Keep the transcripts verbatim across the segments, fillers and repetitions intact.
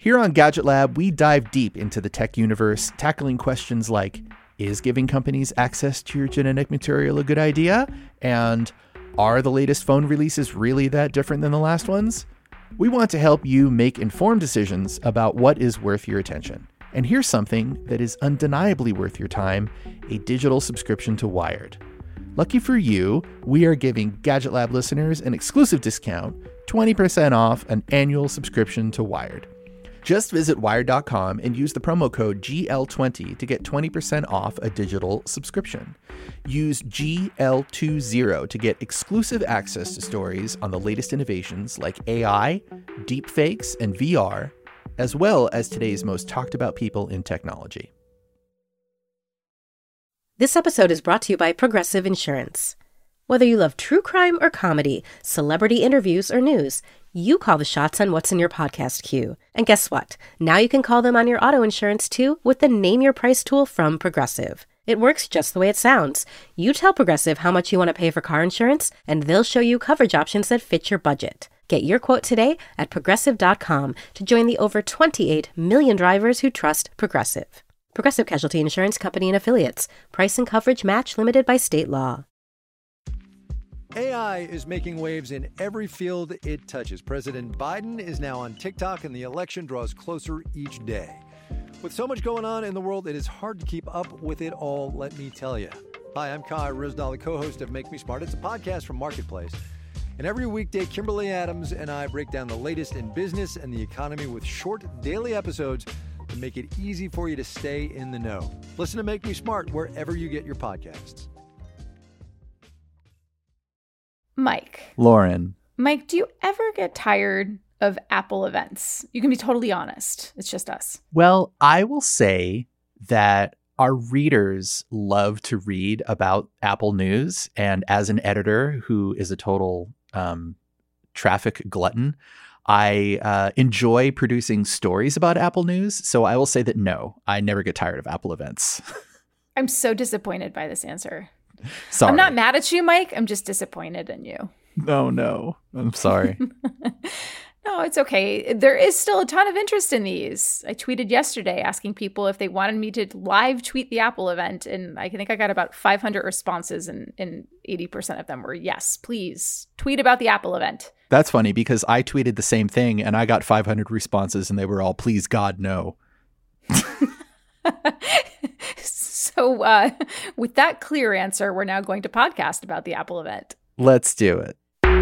Here on Gadget Lab, we dive deep into the tech universe, tackling questions like, is giving companies access to your genetic material a good idea? And are the latest phone releases really that different than the last ones? We want to help you make informed decisions about what is worth your attention. And here's something that is undeniably worth your time, a digital subscription to Wired. Lucky for you, we are giving Gadget Lab listeners an exclusive discount, twenty percent off an annual subscription to Wired. Just visit wired dot com and use the promo code G L twenty to get twenty percent off a digital subscription. Use G L twenty to get exclusive access to stories on the latest innovations like A I, deepfakes, and V R, as well as today's most talked about people in technology. This episode is brought to you by Progressive Insurance. Whether you love true crime or comedy, celebrity interviews or news, you call the shots on what's in your podcast queue. And guess what? Now you can call them on your auto insurance too with the Name Your Price tool from Progressive. It works just the way it sounds. You tell Progressive how much you want to pay for car insurance, and they'll show you coverage options that fit your budget. Get your quote today at progressive dot com to join the over twenty-eight million drivers who trust Progressive. Progressive Casualty Insurance Company and Affiliates. Price and coverage match limited by state law. A I is making waves in every field it touches. President Biden is now on TikTok, and the election draws closer each day. With so much going on in the world, it is hard to keep up with it all, let me tell you. Hi, I'm Kai Ryssdal, the co-host of Make Me Smart. It's a podcast from Marketplace. And every weekday, Kimberly Adams and I break down the latest in business and the economy with short daily episodes to make it easy for you to stay in the know. Listen to Make Me Smart wherever you get your podcasts. Mike. Lauren. Mike, do you ever get tired of Apple events? You can be totally honest. It's just us. Well, I will say that our readers love to read about Apple news. And as an editor who is a total um, traffic glutton, I uh, enjoy producing stories about Apple news. So I will say that no, I never get tired of Apple events. I'm so disappointed by this answer. Sorry. I'm not mad at you, Mike. I'm just disappointed in you. No, no. I'm sorry. No, it's okay. There is still a ton of interest in these. I tweeted yesterday asking people if they wanted me to live tweet the Apple event, and I think I got about five hundred responses, and, and eighty percent of them were, yes, please, tweet about the Apple event. That's funny because I tweeted the same thing, and I got five hundred responses, and they were all, please, God, no. So uh, with that clear answer, we're now going to podcast about the Apple event. Let's do it.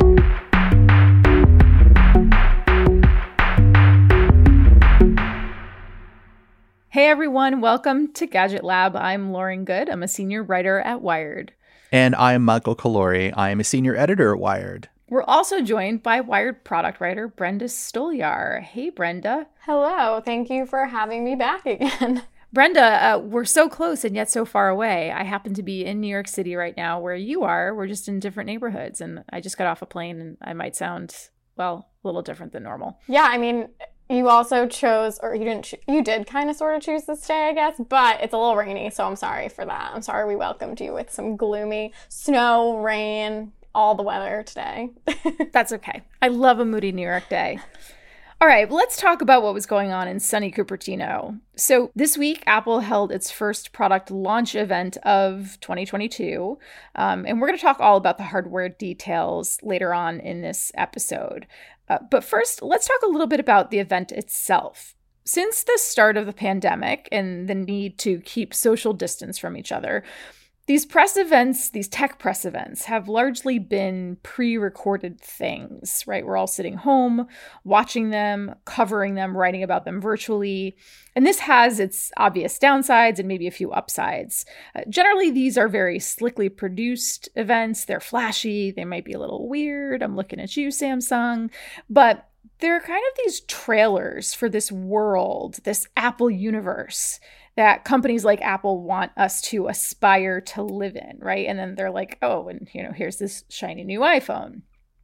Hey, everyone. Welcome to Gadget Lab. I'm Lauren Good. I'm a senior writer at Wired. And I'm Michael Calore. I am a senior editor at Wired. We're also joined by Wired product writer Brenda Stoliar. Hey, Brenda. Hello. Thank you for having me back again. Brenda, uh, we're so close and yet so far away. I happen to be in New York City right now where you are. We're just in different neighborhoods. And I just got off a plane and I might sound, well, a little different than normal. Yeah, I mean, you also chose, or you didn't, cho- you did kind of sort of choose this day, I guess, but it's a little rainy, so I'm sorry for that. I'm sorry we welcomed you with some gloomy snow, rain, all the weather today. That's okay. I love a moody New York day. All right, let's talk about what was going on in sunny Cupertino. So this week, Apple held its first product launch event of twenty twenty-two, um, and we're going to talk all about the hardware details later on in this episode. Uh, but first, let's talk a little bit about the event itself. Since the start of the pandemic and the need to keep social distance from each other, these press events, these tech press events, have largely been pre-recorded things, right? We're all sitting home, watching them, covering them, writing about them virtually. And this has its obvious downsides and maybe a few upsides. Uh, generally, these are very slickly produced events. They're flashy. They might be a little weird. I'm looking at you, Samsung. But they're kind of these trailers for this world, this Apple universe that companies like Apple want us to aspire to live in, right? And then they're like, oh, and you know, here's this shiny new iPhone.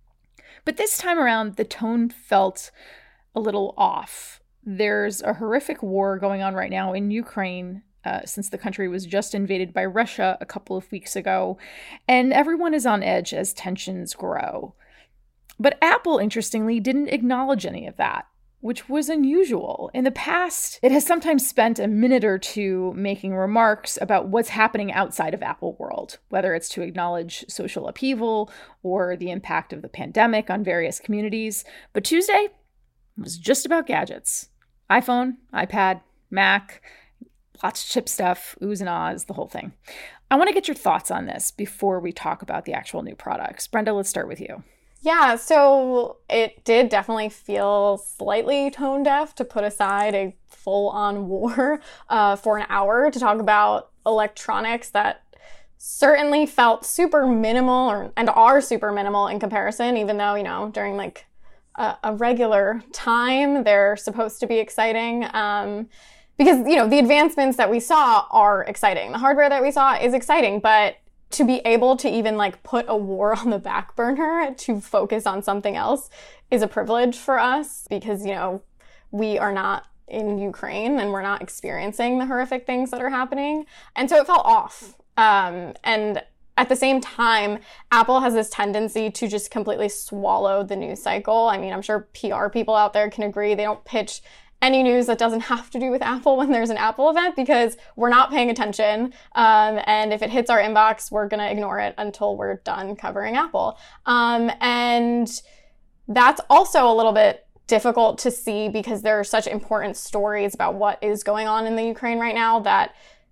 But this time around, the tone felt a little off. There's a horrific war going on right now in Ukraine, uh, since the country was just invaded by Russia a couple of weeks ago, and everyone is on edge as tensions grow. But Apple, interestingly, didn't acknowledge any of that. which was unusual. In the past, it has sometimes spent a minute or two making remarks about what's happening outside of Apple world, whether it's to acknowledge social upheaval or the impact of the pandemic on various communities. But Tuesday was just about gadgets. iPhone, iPad, Mac, lots of chip stuff, oohs and ahs, the whole thing. I want to get your thoughts on this before we talk about the actual new products. Brenda, let's start with you. Yeah, so it did definitely feel slightly tone deaf to put aside a full-on war uh, for an hour to talk about electronics that certainly felt super minimal or, and are super minimal in comparison, even though, you know, during like a, a regular time, they're supposed to be exciting. Um, because, you know, the advancements that we saw are exciting. The hardware that we saw is exciting, but to be able to even like put a war on the back burner to focus on something else is a privilege for us because, you know, we are not in Ukraine and we're not experiencing the horrific things that are happening. And so it felt off. Um, and at the same time, Apple has this tendency to just completely swallow the news cycle. I mean, I'm sure P R people out there can agree. They don't pitch any news that doesn't have to do with Apple when there's an Apple event because we're not paying attention. Um, and if it hits our inbox, we're going to ignore it until we're done covering Apple. Um, and that's also a little bit difficult to see because there are such important stories about what is going on in the Ukraine right now that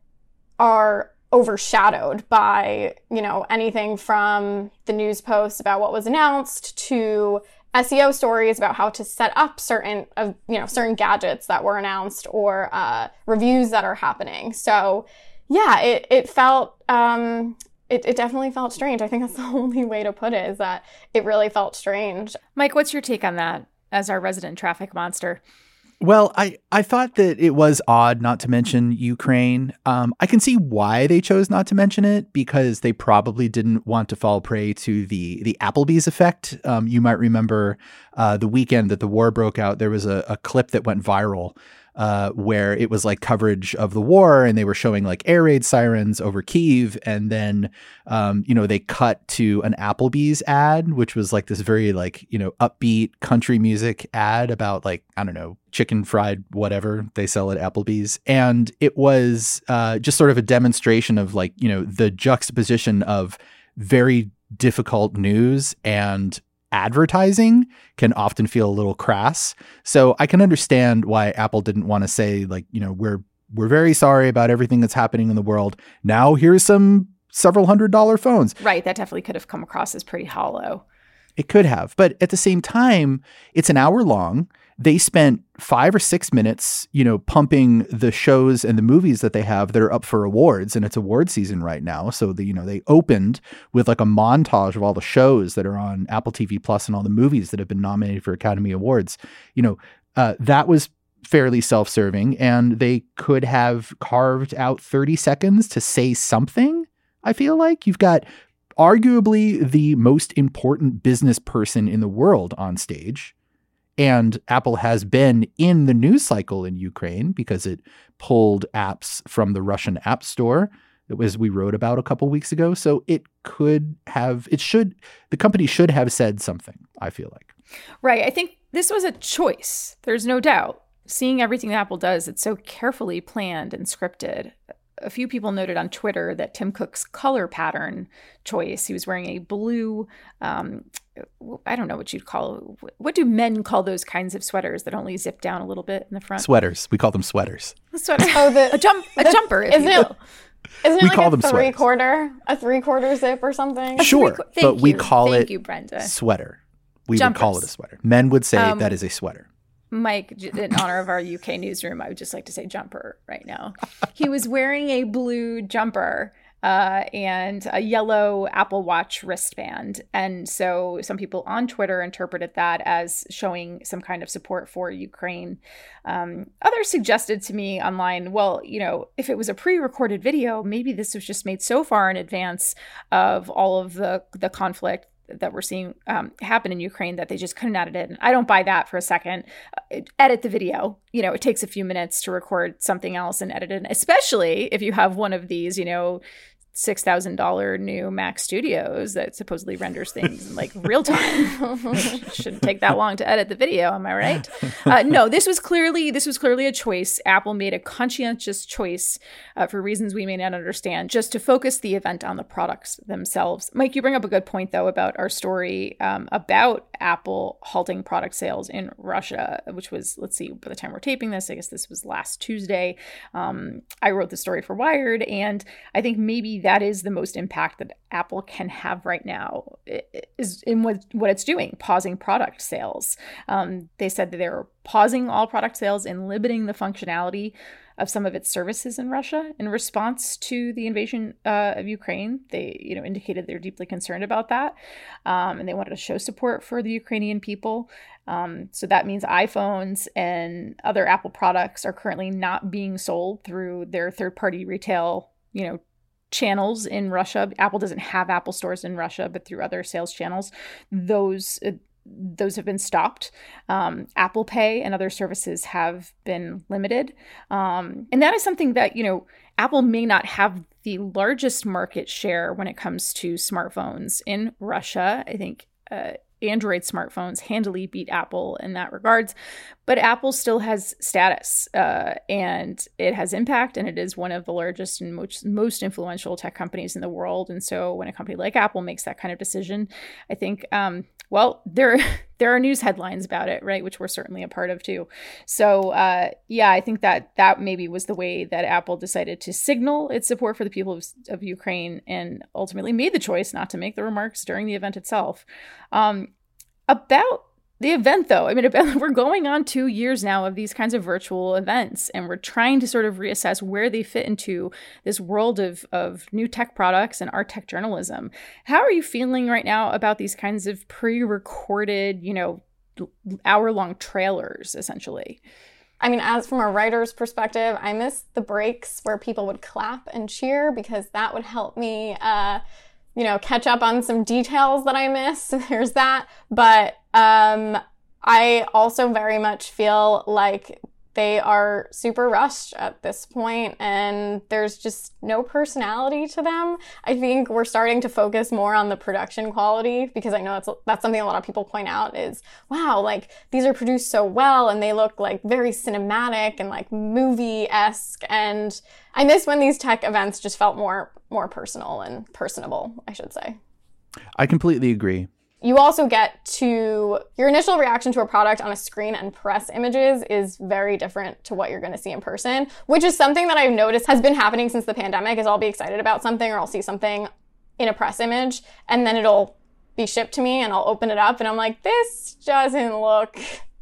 are overshadowed by, you know, anything from the news posts about what was announced to S E O stories about how to set up certain of, you know, certain gadgets that were announced or uh, reviews that are happening. So yeah, it, it felt, um, it, it definitely felt strange. I think that's the only way to put it is that it really felt strange. Mike, what's your take on that as our resident traffic monster? Well, I, I thought that it was odd not to mention Ukraine. Um, I can see why they chose not to mention it because they probably didn't want to fall prey to the the Applebee's effect. Um, you might remember uh, the weekend that the war broke out, there was a, a clip that went viral uh, where it was like coverage of the war and they were showing like air raid sirens over Kyiv. And then, um, you know, they cut to an Applebee's ad, which was like this very like, you know, upbeat country music ad about like, I don't know, chicken fried whatever they sell at Applebee's. And it was uh, just sort of a demonstration of like, you know, the juxtaposition of very difficult news and advertising can often feel a little crass. So I can understand why Apple didn't want to say like, you know, we're we're very sorry about everything that's happening in the world. Now here's some several hundred dollar phones. Right. That definitely could have come across as pretty hollow. It could have. But at the same time, it's an hour long. They spent five or six minutes, you know, pumping the shows and the movies that they have that are up for awards. And it's award season right now. So, the, you know, they opened with like a montage of all the shows that are on Apple T V Plus and all the movies that have been nominated for Academy Awards. You know, uh, that was fairly self-serving and they could have carved out thirty seconds to say something. I feel like you've got arguably the most important business person in the world on stage. And Apple has been in the news cycle in Ukraine because it pulled apps from the Russian App Store, as we wrote about a couple weeks ago. So it could have, it should, the company should have said something, I feel like. Right. I think this was a choice. There's no doubt. Seeing everything that Apple does, it's so carefully planned and scripted. A few people noted on Twitter that Tim Cook's color pattern choice, he was wearing a blue, um, I don't know what you'd call, what do men call those kinds of sweaters that only zip down a little bit in the front? Sweaters. We call them sweaters. A sweater. Oh, the, a, jump, a the, jumper, if isn't you will. It, isn't it we like call a them three sweaters. quarter, a three quarter zip or something? Sure, qu- but we you. call Thank it you, Brenda. sweater. We Jumpers. would call it a sweater. Men would say Um, that is a sweater. Mike, in honor of our U K newsroom, I would just like to say jumper right now. He was wearing a blue jumper uh, and a yellow Apple Watch wristband. And so some people on Twitter interpreted that as showing some kind of support for Ukraine. Um, others suggested to me online, well, you know, if it was a pre-recorded video, maybe this was just made so far in advance of all of the, the conflict that we're seeing um, happen in Ukraine that they just couldn't edit it. And I don't buy that for a second. Uh, edit the video. You know, it takes a few minutes to record something else and edit it, especially if you have one of these, you know, six thousand dollars new Mac Studios that supposedly renders things in like real time. Shouldn't take that long to edit the video, am I right? Uh, no, this was clearly this was clearly a choice. Apple made a conscientious choice uh, for reasons we may not understand, just to focus the event on the products themselves. Mike, you bring up a good point though about our story um, about Apple halting product sales in Russia, which was, let's see, by the time we're taping this, I guess this was last Tuesday. Um, I wrote the story for Wired, and I think maybe that is the most impact that Apple can have right now, is in what, what it's doing, pausing product sales. Um, they said that they were pausing all product sales and limiting the functionality of some of its services in Russia in response to the invasion uh, of Ukraine. They, you know, indicated they're deeply concerned about that, um, and they wanted to show support for the Ukrainian people. Um, so that means iPhones and other Apple products are currently not being sold through their third-party retail, you know, channels in Russia. Apple doesn't have Apple stores in Russia, but through other sales channels, those uh, those have been stopped. Um, Apple Pay and other services have been limited. Um, and that is something that, you know, Apple may not have the largest market share when it comes to smartphones in Russia. I think uh, Android smartphones handily beat Apple in that regards, but Apple still has status uh, and it has impact, and it is one of the largest and most, most influential tech companies in the world. And so when a company like Apple makes that kind of decision, I think, um, well, there, there are news headlines about it, right? Which we're certainly a part of too. So uh, yeah, I think that that maybe was the way that Apple decided to signal its support for the people of, of Ukraine, and ultimately made the choice not to make the remarks during the event itself. Um, about the event, though, I mean, about, we're going on two years now of these kinds of virtual events, and we're trying to sort of reassess where they fit into this world of, of new tech products and art tech journalism. How are you feeling right now about these kinds of pre-recorded, you know, hour-long trailers, essentially? I mean, as from a writer's perspective, I miss the breaks where people would clap and cheer, because that would help me, uh, you know, catch up on some details that I miss. There's that. But um, I also very much feel like they are super rushed at this point, and there's just no personality to them. I think we're starting to focus more on the production quality, because I know that's, that's something a lot of people point out is, wow, like these are produced so well and they look like very cinematic and like movie-esque. And I miss when these tech events just felt more, more personal and personable, I should say. I completely agree. You also get to, your initial reaction to a product on a screen and press images is very different to what you're going to see in person, which is something that I've noticed has been happening since the pandemic. Is I'll be excited about something, or I'll see something in a press image, and then it'll be shipped to me and I'll open it up and I'm like, this doesn't look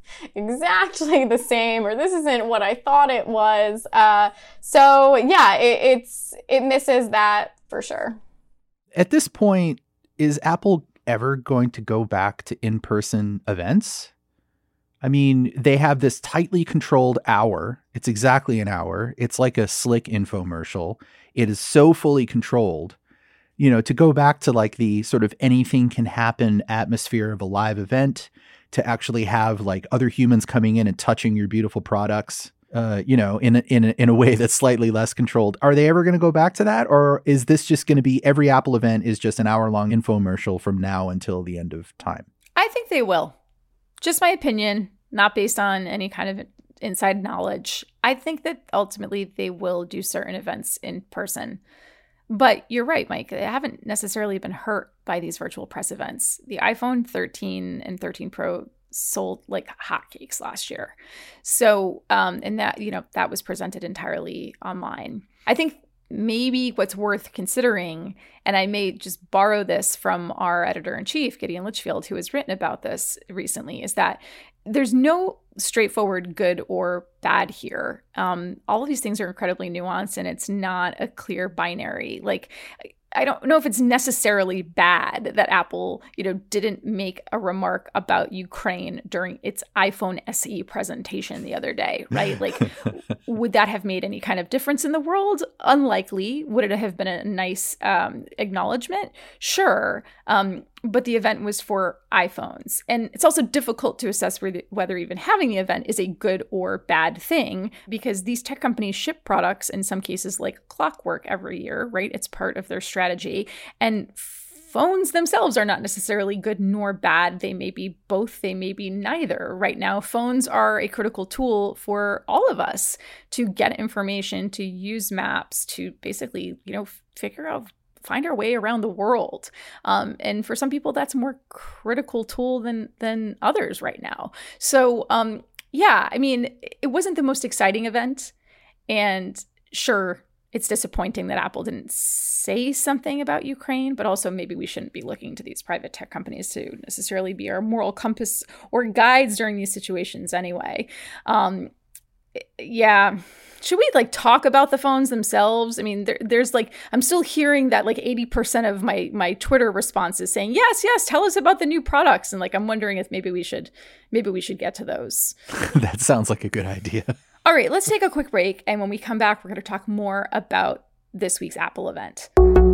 exactly the same, or this isn't what I thought it was. Uh, so yeah, it, it's, it misses that for sure. At this point, is Apple ever going to go back to in-person events? I mean, they have this tightly controlled hour. It's exactly an hour. It's like a slick infomercial. It is so fully controlled. You know, to go back to like the sort of anything can happen atmosphere of a live event, to actually have like other humans coming in and touching your beautiful products, uh, you know, in a, in a, in a way that's slightly less controlled. Are they ever going to go back to that? Or is this just going to be every Apple event is just an hour long infomercial from now until the end of time? I think they will. Just my opinion, not based on any kind of inside knowledge. I think that ultimately they will do certain events in person. But you're right, Mike. They haven't necessarily been hurt by these virtual press events. The iPhone thirteen and thirteen Pro sold like hotcakes last year. So, um, and that, you know, that was presented entirely online. I think maybe what's worth considering, and I may just borrow this from our editor-in-chief, Gideon Litchfield, who has written about this recently, is that there's no straightforward good or bad here. Um, all of these things are incredibly nuanced, and it's not a clear binary. Like, I don't know if it's necessarily bad that Apple, you know, didn't make a remark about Ukraine during its iPhone S E presentation the other day, right? Like, would that have made any kind of difference in the world? Unlikely. Would it have been a nice um, acknowledgement? Sure. Um, but the event was for iPhones. And it's also difficult to assess whether even having the event is a good or bad thing, because these tech companies ship products, in some cases like clockwork, every year, right? It's part of their strategy. And phones themselves are not necessarily good nor bad. They may be both, they may be neither. Right now, phones are a critical tool for all of us to get information, to use maps, to basically, you know, figure out find our way around the world. Um, and for some people, that's a more critical tool than than others right now. So um, yeah, I mean, it wasn't the most exciting event. And sure, it's disappointing that Apple didn't say something about Ukraine, but also maybe we shouldn't be looking to these private tech companies to necessarily be our moral compass or guides during these situations anyway. Um, yeah. Should we like talk about the phones themselves? I mean, there, there's like, I'm still hearing that like eighty percent of my my Twitter responses saying, yes, yes, tell us about the new products. And like, I'm wondering if maybe we should, maybe we should get to those. That sounds like a good idea. All right, let's take a quick break. And when we come back, we're going to talk more about this week's Apple event.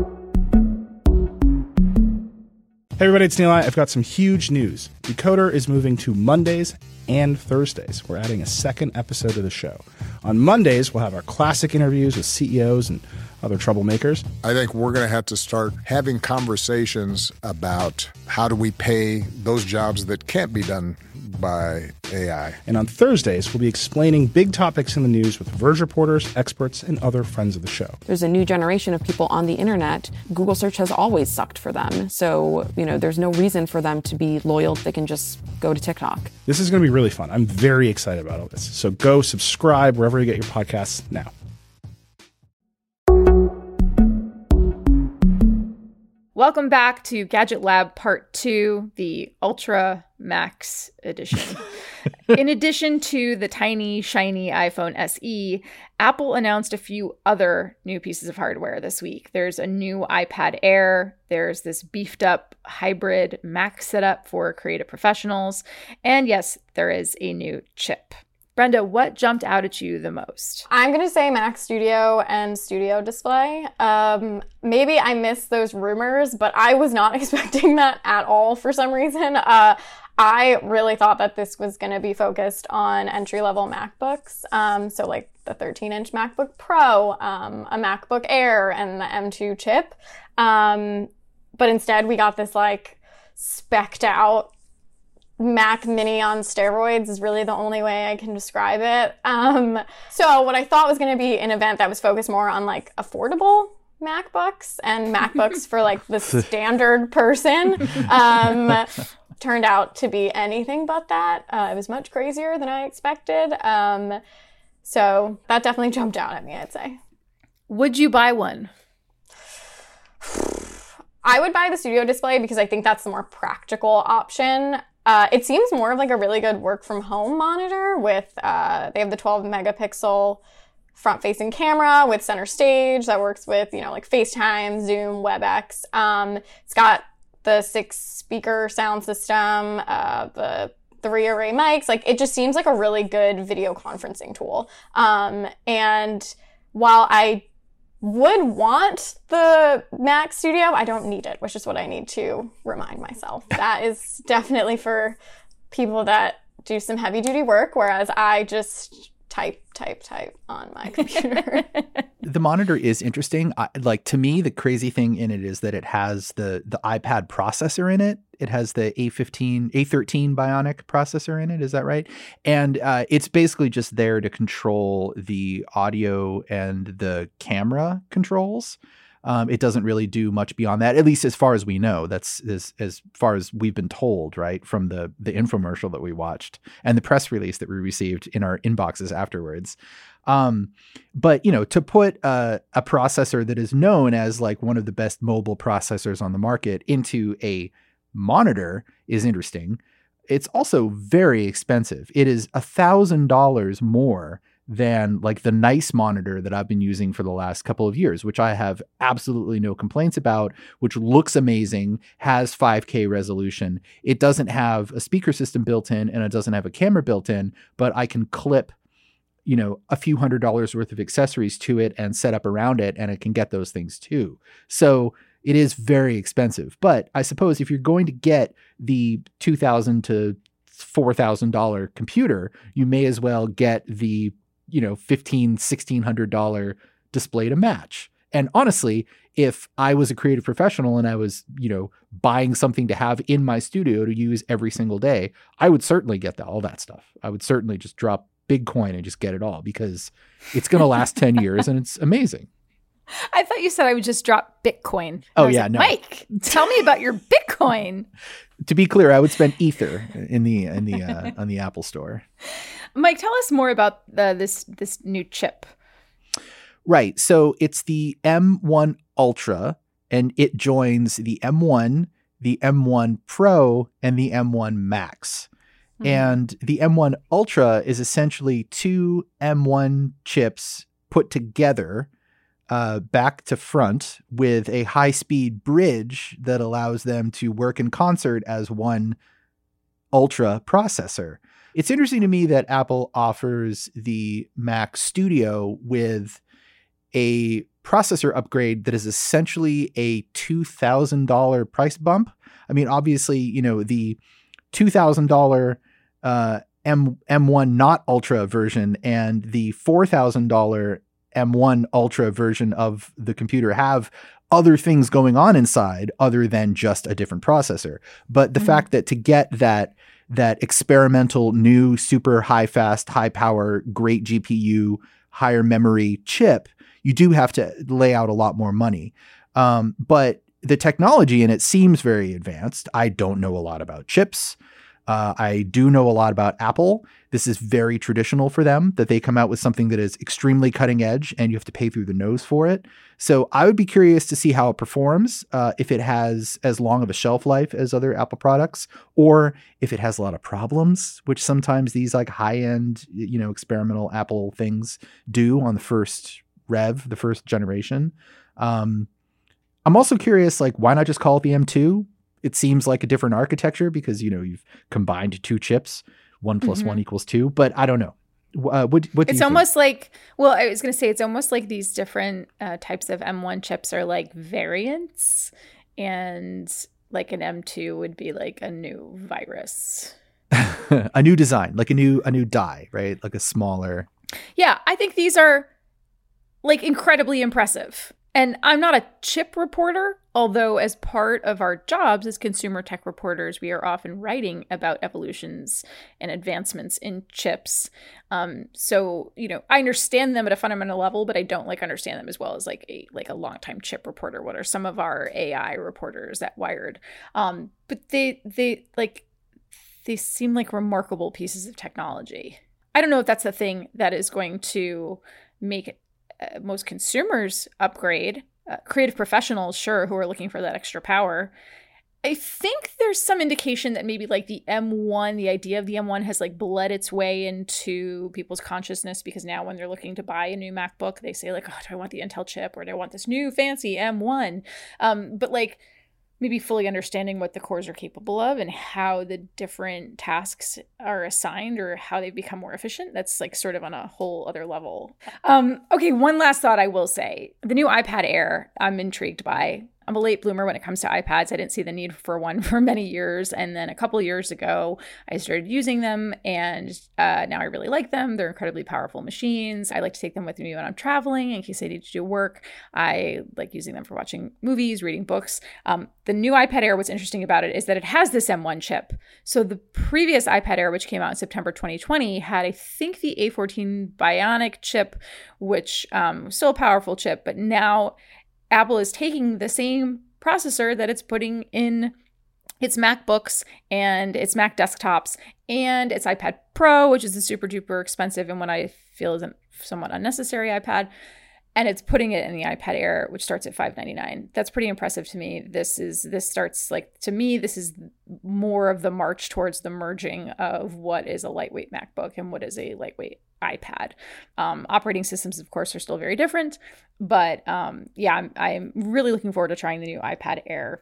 Hey everybody, it's Neil. I've got some huge news. Decoder is moving to Mondays and Thursdays. We're adding a second episode of the show. On Mondays, we'll have our classic interviews with C E Os and other troublemakers. I think we're going to have to start having conversations about how do we pay those jobs that can't be done by A I. And on Thursdays, we'll be explaining big topics in the news with Verge reporters, experts, and other friends of the show. There's a new generation of people on the internet. Google search has always sucked for them. So, you know, there's no reason for them to be loyal. They can just go to TikTok. This is going to be really fun. I'm very excited about all this. So go subscribe wherever you get your podcasts now. Welcome back to Gadget Lab Part two, the Ultra Max edition. In addition to the tiny, shiny iPhone S E, Apple announced a few other new pieces of hardware this week. There's a new iPad Air. There's this beefed up hybrid Mac setup for creative professionals. And yes, there is a new chip. Brenda, what jumped out at you the most? I'm going to say Mac Studio and Studio Display. Um, maybe I missed those rumors, but I was not expecting that at all for some reason. Uh, I really thought that this was going to be focused on entry-level MacBooks. Um, so like the thirteen inch MacBook Pro, um, a MacBook Air, and the M two chip. Um, but instead we got this like spec'd out Mac Mini on steroids is really the only way I can describe it. Um, so what I thought was going to be an event that was focused more on like affordable MacBooks and MacBooks for like the standard person um, turned out to be anything but that. Uh, it was much crazier than I expected. Um, so that definitely jumped out at me, I'd say. Would you buy one? I would buy the Studio Display because I think that's the more practical option. Uh, it seems more of like a really good work from home monitor with, uh, they have the twelve megapixel front facing camera with center stage that works with, you know, like FaceTime, Zoom, WebEx. Um, it's got the six speaker sound system, uh, the three array mics. Like it just seems like a really good video conferencing tool. Um, and while I would want the Mac Studio, I don't need it, which is what I need to remind myself. That is definitely for people that do some heavy duty work, whereas I just type, type, type on my computer. The monitor is interesting. I, like to me, the crazy thing in it is that it has the the iPad processor in it. It has the A fifteen, A thirteen Bionic processor in it. Is that right? And uh, it's basically just there to control the audio and the camera controls. Um, it doesn't really do much beyond that, at least as far as we know. That's as, as far as we've been told, right, from the the infomercial that we watched and the press release that we received in our inboxes afterwards. Um, but, you know, to put uh, a processor that is known as like one of the best mobile processors on the market into a monitor is interesting. It's also very expensive. It is a thousand dollars more than like the nice monitor that I've been using for the last couple of years, which I have absolutely no complaints about, which looks amazing, has five K resolution. It doesn't have a speaker system built in and it doesn't have a camera built in, but I can clip, you know, a few hundred dollars worth of accessories to it and set up around it, and it can get those things too. So it is very expensive. But I suppose if you're going to get the two thousand to four thousand dollars computer, you may as well get the, you know, fifteen, sixteen hundred dollars display to match. And honestly, if I was a creative professional and I was, you know, buying something to have in my studio to use every single day, I would certainly get that, all that stuff. I would certainly just drop Bitcoin and just get it all because it's going to last ten years and it's amazing. I thought you said I would just drop Bitcoin. And oh, I was yeah, like, no. Mike, tell me about your Bitcoin. To be clear, I would spend Ether in the in the uh, on the Apple Store. Mike, tell us more about the, this this new chip. Right. So it's the M one Ultra, and it joins the M one, the M one Pro, and the M one Max. Mm-hmm. And the M one Ultra is essentially two M one chips put together uh, back to front with a high-speed bridge that allows them to work in concert as one Ultra processor. It's interesting to me that Apple offers the Mac Studio with a processor upgrade that is essentially a two thousand dollars price bump. I mean, obviously, you know, the two thousand dollars uh, M M1 not Ultra version and the four thousand dollars M one Ultra version of the computer have other things going on inside other than just a different processor. But the mm-hmm. fact that to get that that experimental new super high fast, high power, great G P U, higher memory chip, you do have to lay out a lot more money. Um, but the technology in it seems very advanced. I don't know a lot about chips. Uh, I do know a lot about Apple. This is very traditional for them, that they come out with something that is extremely cutting edge and you have to pay through the nose for it. So I would be curious to see how it performs, uh, if it has as long of a shelf life as other Apple products, or if it has a lot of problems, which sometimes these like high-end, you know, experimental Apple things do on the first rev, the first generation. Um, I'm also curious, like, why not just call it the M two? It seems like a different architecture because, you know, you've combined two chips, one plus mm-hmm. one equals two, but I don't know. Uh, what, what do it's you almost think? like, well, I was going to say, it's almost like these different uh, types of M one chips are like variants, and like an M two would be like a new virus. A new design, like a new, a new die, right? Like a smaller. Yeah. I think these are like incredibly impressive. And I'm not a chip reporter, although as part of our jobs as consumer tech reporters, we are often writing about evolutions and advancements in chips. Um, so, you know, I understand them at a fundamental level, but I don't like understand them as well as like a like a longtime chip reporter. What are some of our A I reporters at Wired? Um, but they they like they seem like remarkable pieces of technology. I don't know if that's the thing that is going to make it. Uh, most consumers upgrade. Uh, creative professionals, sure, who are looking for that extra power. I think there's some indication that maybe like the M one, the idea of the M one has like bled its way into people's consciousness, because now when they're looking to buy a new MacBook, they say like, oh, do I want the Intel chip, or do I want this new fancy M one? Um, but like maybe fully understanding what the cores are capable of and how the different tasks are assigned or how they become more efficient. That's like sort of on a whole other level. Um, okay, one last thought I will say. The new iPad Air, I'm intrigued by. I'm a late bloomer when it comes to iPads. I didn't see the need for one for many years. And then a couple years ago, I started using them, and uh, now I really like them. They're incredibly powerful machines. I like to take them with me when I'm traveling in case I need to do work. I like using them for watching movies, reading books. Um, the new iPad Air, what's interesting about it is that it has this M one chip. So the previous iPad Air, which came out in September twenty twenty, had, I think, the A fourteen Bionic chip, which um, was still a powerful chip, but now Apple is taking the same processor that it's putting in its MacBooks and its Mac desktops and its iPad Pro, which is a super duper expensive and what I feel is a somewhat unnecessary iPad, and it's putting it in the iPad Air, which starts at five hundred ninety-nine dollars. That's pretty impressive to me. This is this starts like, to me, this is more of the march towards the merging of what is a lightweight MacBook and what is a lightweight iPad. Um, operating systems, of course, are still very different, but um, yeah, I'm, I'm really looking forward to trying the new iPad Air.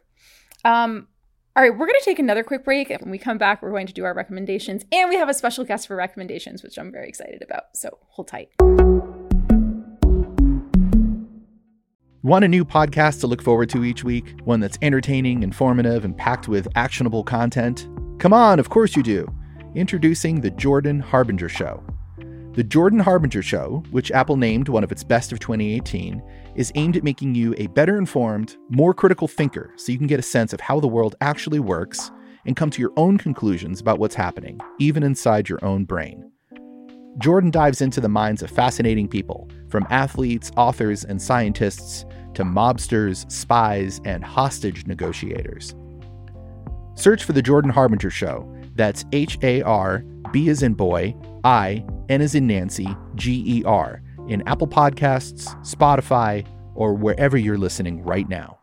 Um, all right, we're going to take another quick break. When we come back, we're going to do our recommendations, and we have a special guest for recommendations, which I'm very excited about. So hold tight. Want a new podcast to look forward to each week? One that's entertaining, informative, and packed with actionable content? Come on, of course you do. Introducing The Jordan Harbinger Show. The Jordan Harbinger Show, which Apple named one of its best of twenty eighteen, is aimed at making you a better informed, more critical thinker so you can get a sense of how the world actually works and come to your own conclusions about what's happening, even inside your own brain. Jordan dives into the minds of fascinating people, from athletes, authors, and scientists to mobsters, spies, and hostage negotiators. Search for The Jordan Harbinger Show. That's H A R, B as in boy, I, N as in Nancy, G E R, in Apple Podcasts, Spotify, or wherever you're listening right now.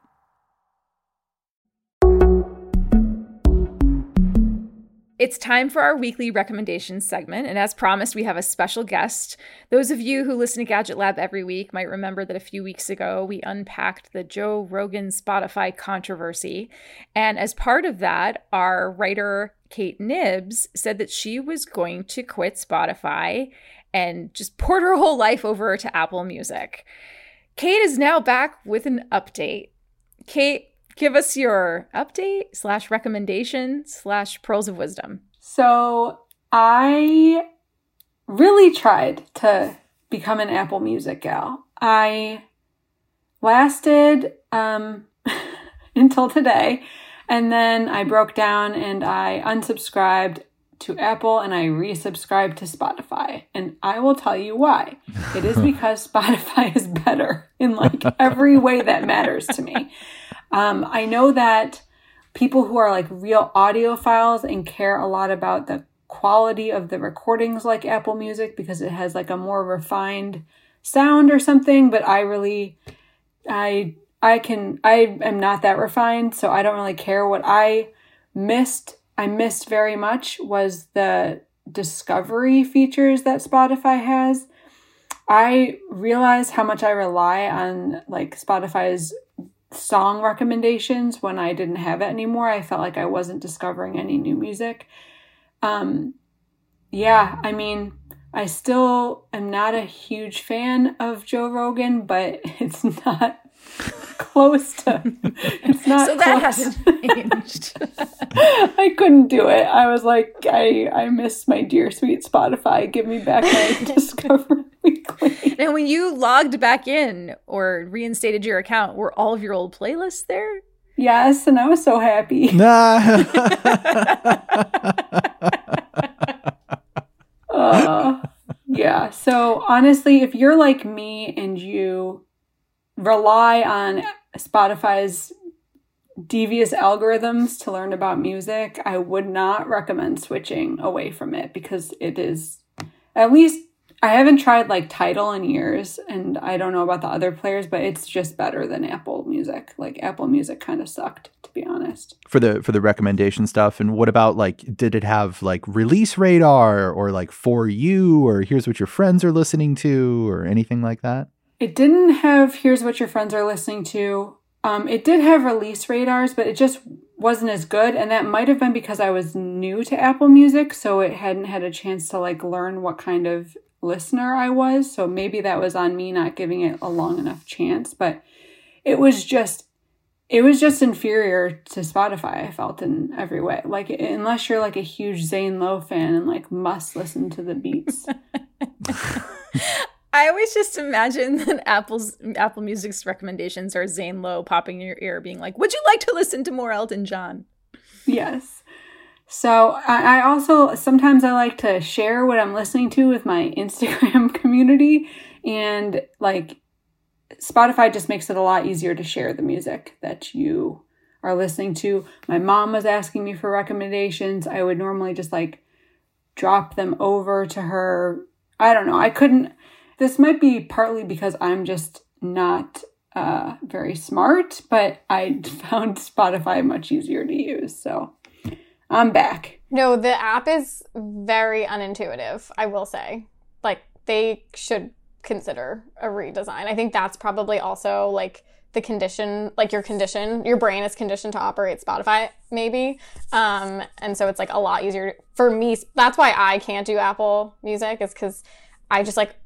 It's time for our weekly recommendations segment, and as promised, we have a special guest. Those of you who listen to Gadget Lab every week might remember that a few weeks ago, we unpacked the Joe Rogan Spotify controversy, and as part of that, our writer, Kate Knibbs, said that she was going to quit Spotify and just poured her whole life over to Apple Music. Kate is now back with an update. Kate, give us your update slash recommendation slash pearls of wisdom. So I really tried to become an Apple Music gal. I lasted um, until today, and then I broke down and I unsubscribed to Apple and I resubscribed to Spotify. And I will tell you why. It is because Spotify is better in like every way that matters to me. Um, I know that people who are like real audiophiles and care a lot about the quality of the recordings like Apple Music because it has like a more refined sound or something, but I really, I, I can, I am not that refined, so I don't really care. What I missed, I missed very much was the discovery features that Spotify has. I realized how much I rely on like Spotify's song recommendations when I didn't have it anymore. I felt like I wasn't discovering any new music. Um, yeah, I mean, I still am not a huge fan of Joe Rogan, but it's not close to, it's not So that close. hasn't changed. I couldn't do it. I was like, I, I miss my dear sweet Spotify. Give me back my Discover Weekly. And when you logged back in or reinstated your account, were all of your old playlists there? Yes, and I was so happy. uh, yeah, so honestly, if you're like me and you rely on Spotify's devious algorithms to learn about music, I would not recommend switching away from it because it is, at least I haven't tried like Tidal in years and I don't know about the other players, but it's just better than Apple Music. Like Apple Music kind of sucked, to be honest. For the for the recommendation stuff, and what about like, did it have like release radar or like for you or here's what your friends are listening to or anything like that? It didn't have here's what your friends are listening to. Um, it did have release radars, but it just wasn't as good. And that might have been because I was new to Apple Music, so it hadn't had a chance to like learn what kind of listener I was. So maybe that was on me not giving it a long enough chance. But it was just, it was just inferior to Spotify, I felt, in every way. Like, unless you're like a huge Zane Lowe fan and like must listen to the beats. I always just imagine that Apple's Apple Music's recommendations are Zane Lowe popping in your ear being like, would you like to listen to more Elton John? Yes. So I, I also, sometimes I like to share what I'm listening to with my Instagram community, and like Spotify just makes it a lot easier to share the music that you are listening to. My mom was asking me for recommendations. I would normally just like drop them over to her. I don't know. I couldn't. This might be partly because I'm just not uh, very smart, but I found Spotify much easier to use. So I'm back. No, the app is very unintuitive, I will say. Like, they should consider a redesign. I think that's probably also like the condition, like your condition, your brain is conditioned to operate Spotify, maybe. Um, and so it's like a lot easier for me. That's why I can't do Apple Music, is because I just like,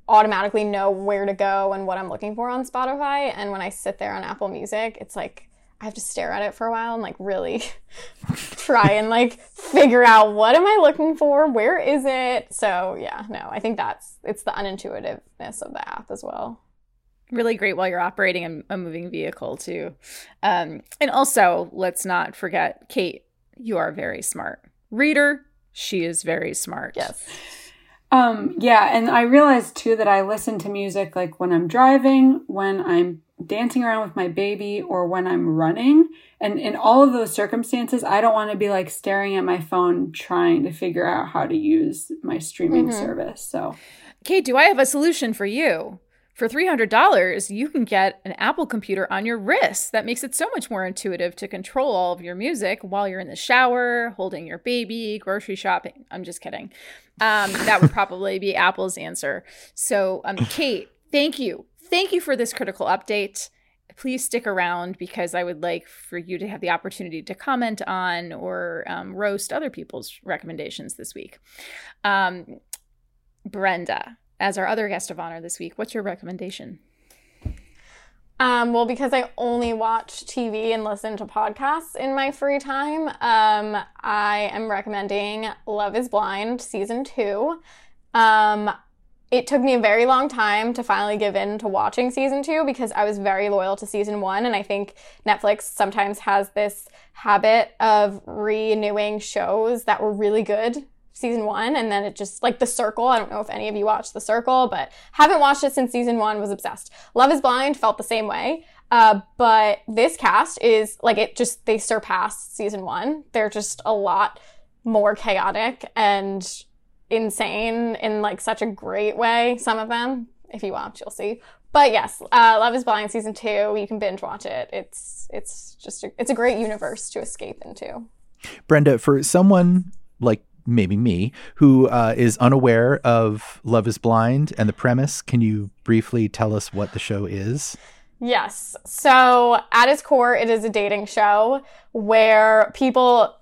automatically know where to go and what I'm looking for on Spotify. And when I sit there on Apple Music, it's like I have to stare at it for a while and like really try and like figure out what am I looking for? Where is it? So yeah, no, I think that's, it's the unintuitiveness of the app as well. Really great while you're operating a, a moving vehicle too. Um, and also, let's not forget, Kate, you are very smart. Reader, she is very smart. Yes. Um, yeah, and I realized too that I listen to music like when I'm driving, when I'm dancing around with my baby, or when I'm running. And in all of those circumstances, I don't want to be like staring at my phone trying to figure out how to use my streaming mm-hmm. service. So, Kate, do I have a solution for you? For three hundred dollars, you can get an Apple computer on your wrist. That makes it so much more intuitive to control all of your music while you're in the shower, holding your baby, grocery shopping. I'm just kidding. Um, that would probably be Apple's answer. So, um, Kate, thank you. Thank you for this critical update. Please stick around because I would like for you to have the opportunity to comment on or um, roast other people's recommendations this week. Um, Brenda, as our other guest of honor this week, what's your recommendation? Um, well, because I only watch T V and listen to podcasts in my free time, um, I am recommending Love is Blind season two. Um, it took me a very long time to finally give in to watching season two because I was very loyal to season one. And I think Netflix sometimes has this habit of renewing shows that were really good season one, and then it just, like The Circle, I don't know if any of you watched The Circle, but haven't watched it since season one, was obsessed. Love is Blind felt the same way, uh, but this cast is, like, it just, they surpassed season one. They're just a lot more chaotic and insane in, like, such a great way, some of them. If you watch, you'll see. But yes, uh, Love is Blind season two, you can binge watch it. It's, it's just, a, it's a great universe to escape into. Brenda, for someone like maybe me, who uh, is unaware of Love is Blind and the premise, can you briefly tell us what the show is? Yes. So at its core, it is a dating show where people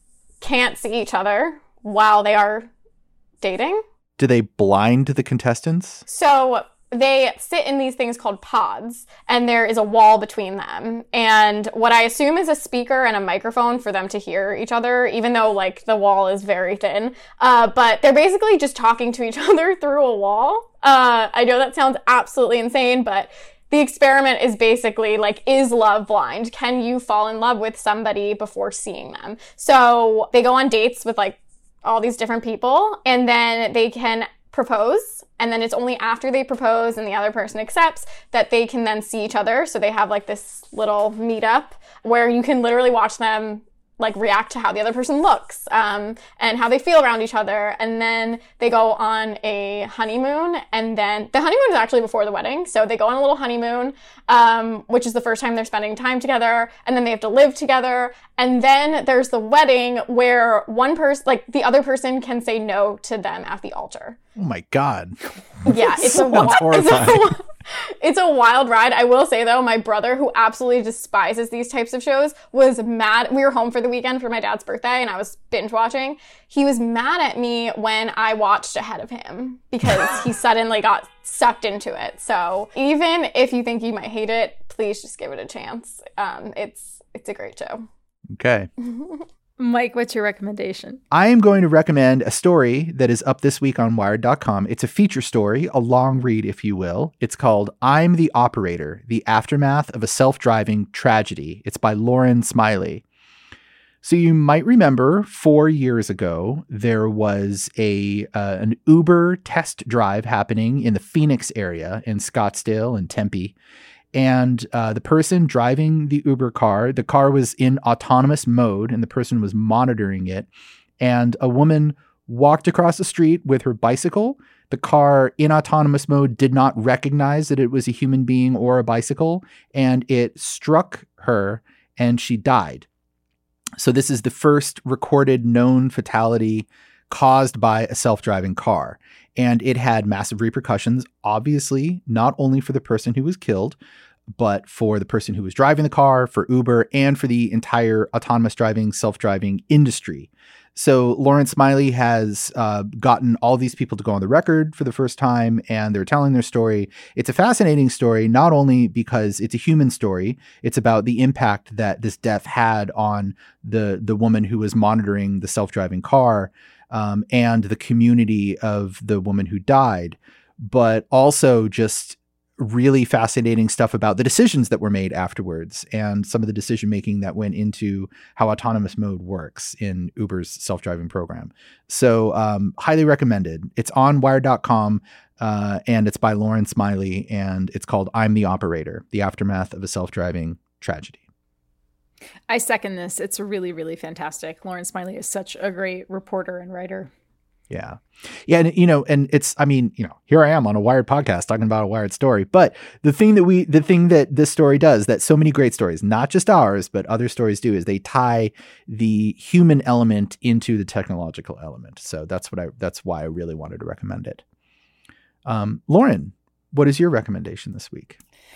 can't see each other while they are dating. Do they blind the contestants? So they sit in these things called pods, and there is a wall between them. And what I assume is a speaker and a microphone for them to hear each other, even though, like, the wall is very thin. Uh, but they're basically just talking to each other through a wall. Uh, I know that sounds absolutely insane, but the experiment is basically, like, is love blind? Can you fall in love with somebody before seeing them? So they go on dates with, like, all these different people, and then they can propose, and then it's only after they propose and the other person accepts that they can then see each other. So they have like this little meetup where you can literally watch them like react to how the other person looks, um, and how they feel around each other. And then they go on a honeymoon, and then the honeymoon is actually before the wedding. So they go on a little honeymoon, um, which is the first time they're spending time together, and then they have to live together. And then there's the wedding where one person, like the other person can say no to them at the altar. Oh my God. Yeah, it's a, it's, a, it's a wild ride. I will say though, my brother, who absolutely despises these types of shows, was mad. We were home for the weekend for my dad's birthday and I was binge watching. He was mad at me when I watched ahead of him because he suddenly got sucked into it. So even if you think you might hate it, please just give it a chance. Um, it's, it's a great show. Okay. Mike, what's your recommendation? I am going to recommend a story that is up this week on Wired dot com. It's a feature story, a long read, if you will. It's called I'm the Operator, The Aftermath of a Self-Driving Tragedy. It's by Lauren Smiley. So you might remember four years ago, there was a uh, an Uber test drive happening in the Phoenix area in Scottsdale and Tempe. And uh, the person driving the Uber car, the car was in autonomous mode and the person was monitoring it. And a woman walked across the street with her bicycle. The car in autonomous mode did not recognize that it was a human being or a bicycle, and it struck her and she died. So this is the first recorded known fatality caused by a self-driving car. And it had massive repercussions, obviously, not only for the person who was killed, but for the person who was driving the car, for Uber, and for the entire autonomous driving, self-driving industry. So Lawrence Smiley has uh, gotten all these people to go on the record for the first time, and they're telling their story. It's a fascinating story, not only because it's a human story, it's about the impact that this death had on the the woman who was monitoring the self-driving car um, and the community of the woman who died, but also just really fascinating stuff about the decisions that were made afterwards and some of the decision making that went into how autonomous mode works in Uber's self-driving program. So um, highly recommended. It's on wired dot com uh, and it's by Lawrence Smiley, and it's called I'm the Operator, the Aftermath of a Self-Driving Tragedy. I second this. It's really, really fantastic. Lawrence Smiley is such a great reporter and writer. Yeah. Yeah. And, you know, and it's, I mean, you know, here I am on a Wired podcast talking about a Wired story. But the thing that we, the thing that this story does, that so many great stories, not just ours, but other stories do, is they tie the human element into the technological element. So that's what I, that's why I really wanted to recommend it. Um, Lauren, what is your recommendation this week?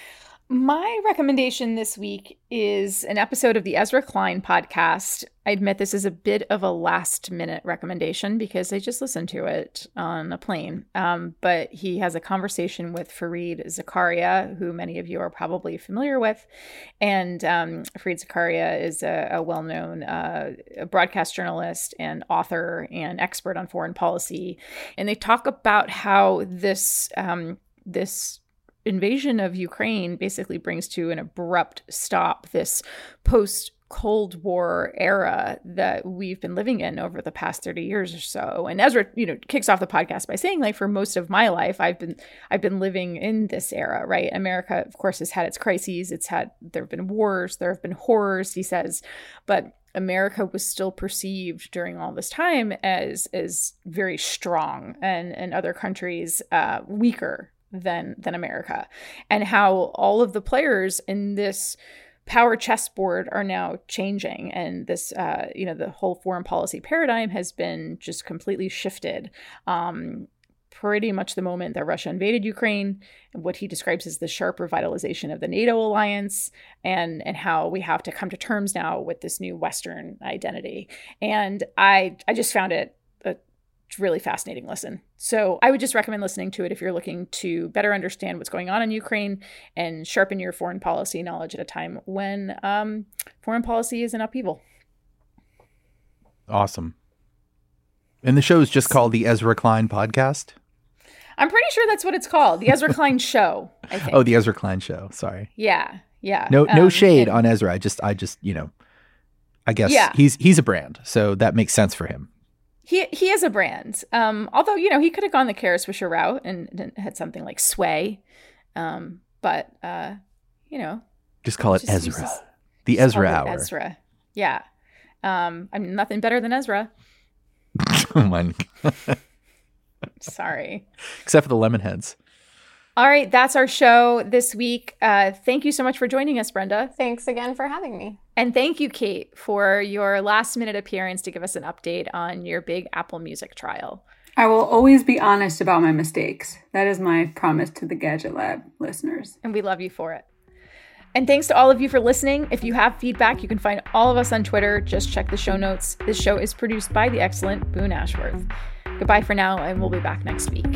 My recommendation this week is an episode of the Ezra Klein podcast. I admit this is a bit of a last minute recommendation because I just listened to it on a plane. Um, but he has a conversation with Fareed Zakaria, who many of you are probably familiar with. And um, Fareed Zakaria is a, a well-known uh, broadcast journalist and author and expert on foreign policy. And they talk about how this um, this invasion of Ukraine basically brings to an abrupt stop this post-Cold War era that we've been living in over the past thirty years or so. And Ezra, you know, kicks off the podcast by saying, like, for most of my life, I've been I've been living in this era, right? America, of course, has had its crises. It's had there have been wars, there have been horrors, he says, but America was still perceived during all this time as as very strong, and and other countries uh, weaker than than America, and how all of the players in this power chessboard are now changing, and this uh, you know the whole foreign policy paradigm has been just completely shifted. Um, pretty much the moment that Russia invaded Ukraine, what he describes as the sharp revitalization of the NATO alliance, and and how we have to come to terms now with this new Western identity. And I I just found it a really fascinating listen. So I would just recommend listening to it if you're looking to better understand what's going on in Ukraine and sharpen your foreign policy knowledge at a time when um, foreign policy is in upheaval. Awesome. And the show is just called the Ezra Klein podcast? I'm pretty sure that's what it's called. The Ezra Klein Show, I think. Oh, the Ezra Klein Show. Sorry. Yeah. Yeah. No, no um, shade and, on Ezra. I just, I just, you know, I guess yeah. he's, he's a brand. So that makes sense for him. He he is a brand. Um, although, you know, he could have gone the Kara Swisher route and, and had something like Sway. Um, but, uh, you know. Just call it just Ezra. Just, the just Ezra Hour. Ezra. Yeah. Um, I mean, nothing better than Ezra. Oh, my God. Sorry. Except for the Lemonheads. All right. That's our show this week. Uh, thank you so much for joining us, Brenda. Thanks again for having me. And thank you, Kate, for your last minute appearance to give us an update on your big Apple Music trial. I will always be honest about my mistakes. That is my promise to the Gadget Lab listeners. And we love you for it. And thanks to all of you for listening. If you have feedback, you can find all of us on Twitter. Just check the show notes. This show is produced by the excellent Boone Ashworth. Goodbye for now, and we'll be back next week.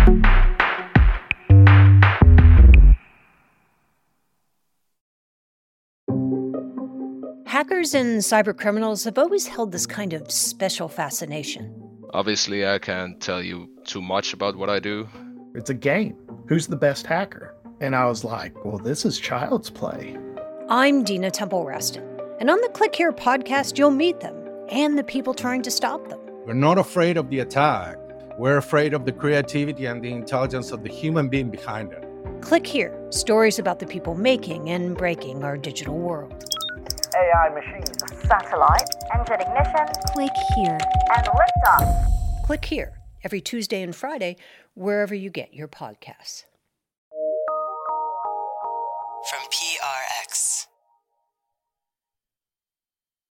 Hackers and cybercriminals have always held this kind of special fascination. Obviously, I can't tell you too much about what I do. It's a game. Who's the best hacker? And I was like, well, this is child's play. I'm Dina Temple-Raston, and on the Click Here podcast, you'll meet them and the people trying to stop them. We're not afraid of the attack. We're afraid of the creativity and the intelligence of the human being behind it. Click Here, stories about the people making and breaking our digital world. A I machines, satellite, engine ignition, Click Here, and liftoff. Click Here, every Tuesday and Friday, wherever you get your podcasts. From P R X.